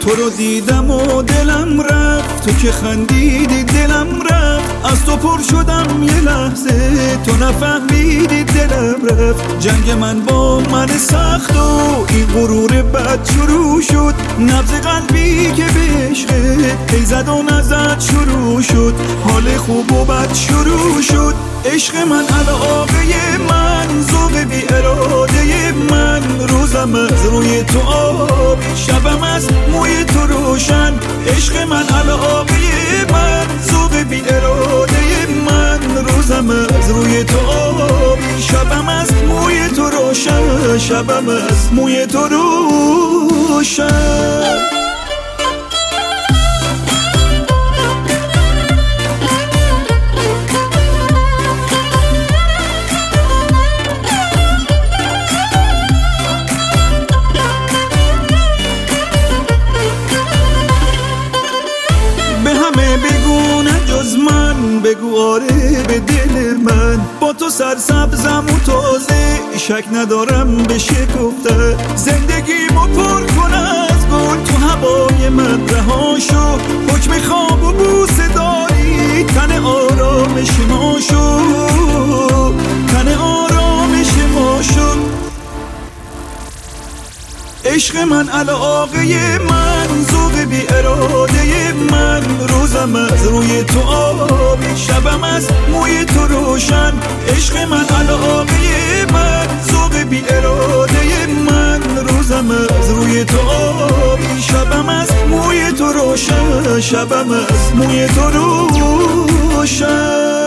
تو رو دیدم و دلم رفت، تو که خندیدی دلم رفت. از تو پر شدم یه لحظه، تو نفهمیدی دلم رفت. جنگ من با من سخت و این غرور بد شروع شد. نبض قلبی که به عشقت پی زد و نزد شروع شد. حال خوب و بد شروع شد. عشق من علاقه من، ذوق بی اراده من. روزم از روی تو آبی، شبم از موی تو روشن. عشق من علاقه من، ذوق بی اراده من. روزم از روی تو آبی، شبم از موی تو روشن. شبم از موی تو روشن. بگو آره به دل من، با تو سرسبزم و تازه. شک ندارم به شکفته، زندگیمو پر کن از گل. تو هوای من رها شو، حکم خواب و بوسه داری. تن آرامش ما شو، تن آرامش ما شو. عشق من علاقه من، ذوق بی اراده من. روزم از روی تو آبی، شبم از موی تو روشن. عشق من علاقه من، ذوق بی اراده من. روزم از روی تو آبی، شبم از موی تو روشن. شبم از موی تو روشن.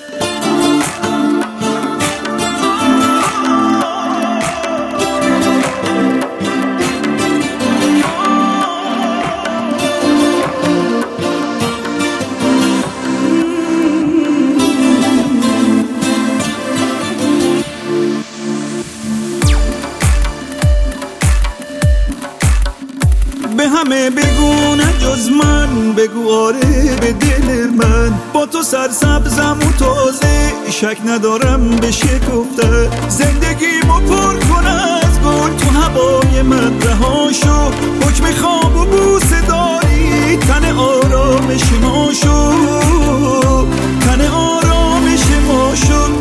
به همه بگو نه جز من، بگو آره به دل من. با تو سرسبزم و تازه، شک ندارم به شکفته. زندگیمو پر کن از گل، تو هوای من رها شو. حکم خواب و بوسه داری. تن آرامش ما شو، تن آرامش ما شو.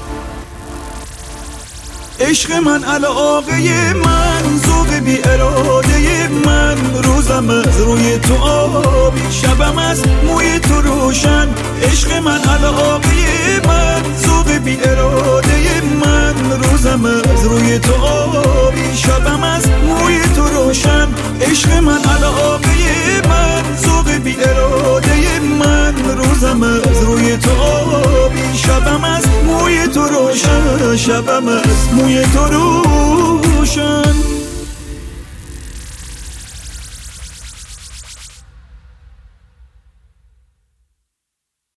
عشق من علاقه من، ذوق بی اراده من. روزم از روی تو آبی، شبم از موی تو روشن. عشق من علاقه من، ذوق بی اراده من. روزم از روی تو آبی، شبم از موی تو روشن. عشق من علاقه من، ذوق بی اراده من. روزم از روی تو آبی، شبم از موی تو روشن. شبم از موی تو روشن.